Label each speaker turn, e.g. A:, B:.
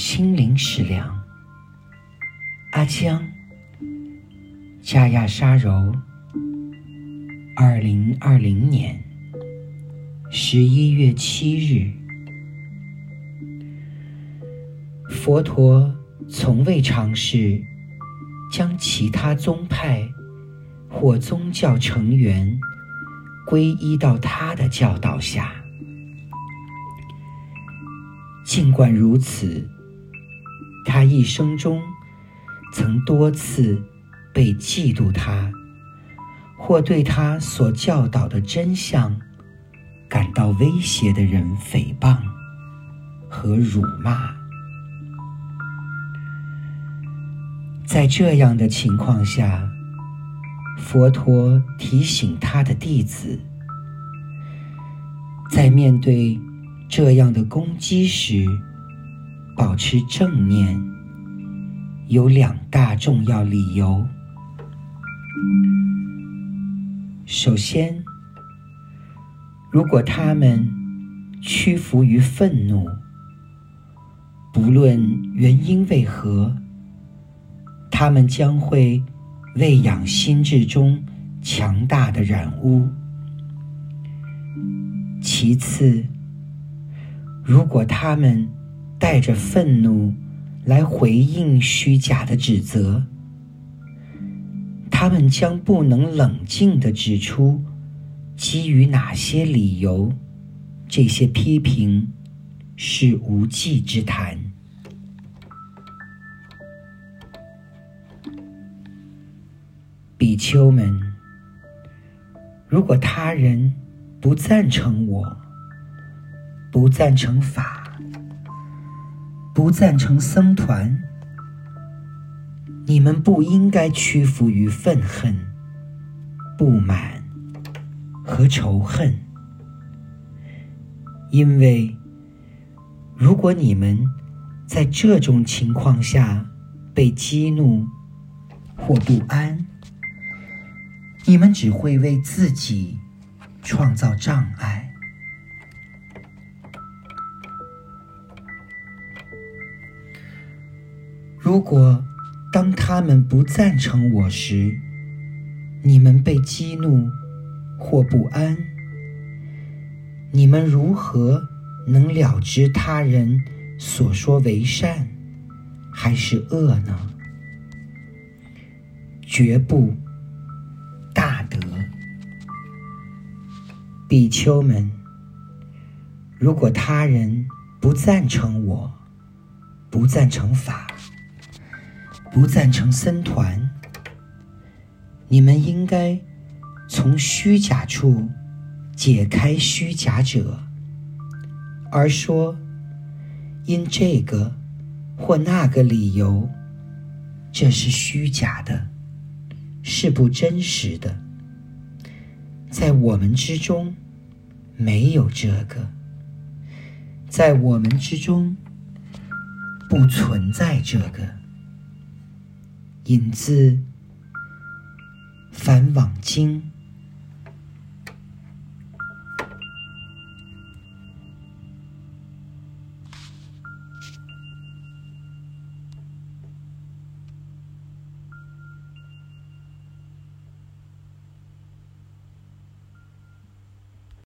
A: 心灵食粮。阿江，加亚沙柔，2020年11月7日。佛陀从未尝试将其他宗派或宗教成员皈依到他的教导下。尽管如此，他一生中曾多次被嫉妒他或对他所教导的真相感到威胁的人诽谤和辱骂。在这样的情况下，佛陀提醒他的弟子，在面对这样的攻击时，保持正念有2大重要理由。首先，如果他们屈服于愤怒，不论原因为何，他们将会喂养心智中强大的染污。其次，如果他们带着愤怒来回应虚假的指责，他们将不能冷静地指出基于哪些理由这些批评是无稽之谈。比丘们，如果他人不赞成我，不赞成法，不赞成僧团，你们不应该屈服于愤恨、不满和仇恨，因为如果你们在这种情况下被激怒或不安，你们只会为自己创造障碍。如果当他们不赞成我时，你们被激怒或不安，你们如何能了知他人所说为善还是恶呢？绝不。大德，比丘们，如果他人不赞成我，不赞成法，不赞成僧团，你们应该从虚假处解开虚假者，而说因这个或那个理由，这是虚假的，是不真实的，在我们之中没有这个，在我们之中不存在这个。引自《梵网经》